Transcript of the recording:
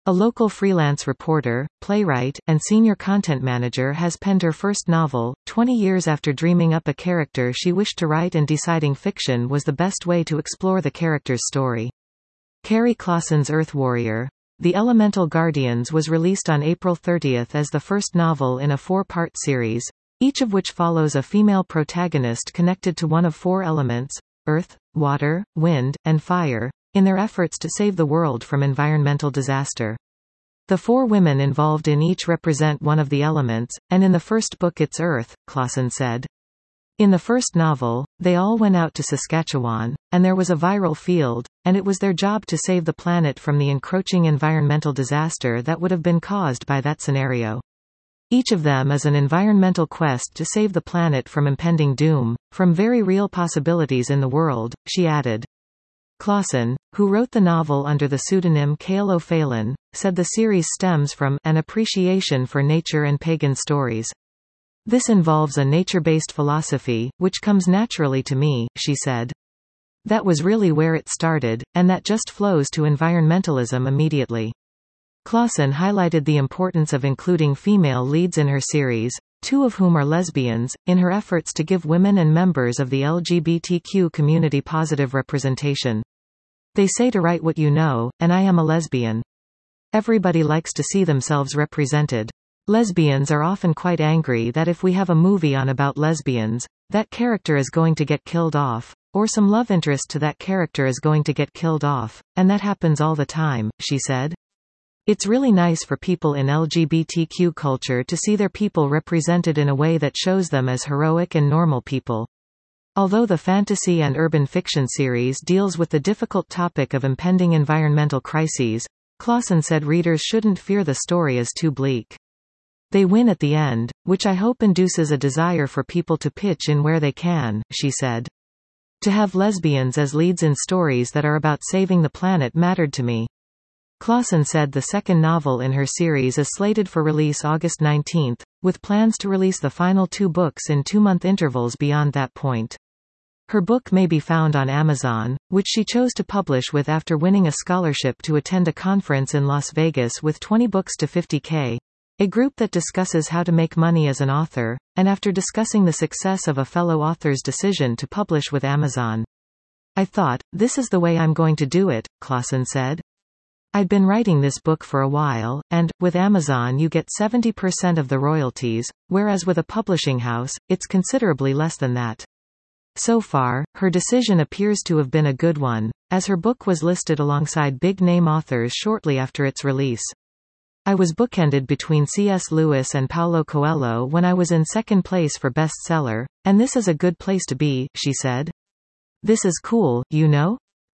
A local freelance reporter, playwright, and senior content manager has penned her first novel, 20 years after dreaming up a character she wished to write and deciding fiction was the best way to explore the character's story. Carrie Clausen's Earth Warrior. The Elemental Guardians was released on April 30 as the first novel in a 4-part series, each of which follows a female protagonist connected to one of 4 elements, earth, water, wind, and fire, in their efforts to save the world from environmental disaster. The 4 women involved in each represent one of the elements, and in the first book it's Earth, Clausen said. In the first novel, they all went out to Saskatchewan, and there was a viral field, and it was their job to save the planet from the encroaching environmental disaster that would have been caused by that scenario. Each of them is an environmental quest to save the planet from impending doom, from very real possibilities in the world, she added. Clausen, who wrote the novel under the pseudonym Cale O'Phelan, said the series stems from an appreciation for nature and pagan stories. This involves a nature-based philosophy, which comes naturally to me, she said. That was really where it started, and that just flows to environmentalism immediately. Clausen highlighted the importance of including female leads in her series, 2 of whom are lesbians, in her efforts to give women and members of the LGBTQ community positive representation. They say to write what you know, and I am a lesbian. Everybody likes to see themselves represented. Lesbians are often quite angry that if we have a movie on about lesbians, that character is going to get killed off, or some love interest to that character is going to get killed off, and that happens all the time, she said. It's really nice for people in LGBTQ culture to see their people represented in a way that shows them as heroic and normal people. Although the fantasy and urban fiction series deals with the difficult topic of impending environmental crises, Clausen said readers shouldn't fear the story as too bleak. They win at the end, which I hope induces a desire for people to pitch in where they can, she said. To have lesbians as leads in stories that are about saving the planet mattered to me. Clausen said the second novel in her series is slated for release August 19, with plans to release the final 2 books in 2-month intervals beyond that point. Her book may be found on Amazon, which she chose to publish with after winning a scholarship to attend a conference in Las Vegas with 20 books to 50K, a group that discusses how to make money as an author, and after discussing the success of a fellow author's decision to publish with Amazon. I thought, this is the way I'm going to do it, Clausen said. I'd been writing this book for a while, and, with Amazon you get 70% of the royalties, whereas with a publishing house, it's considerably less than that. So far, her decision appears to have been a good one, as her book was listed alongside big-name authors shortly after its release. I was bookended between C.S. Lewis and Paulo Coelho when I was in second place for bestseller, and this is a good place to be, she said. This is cool, you know?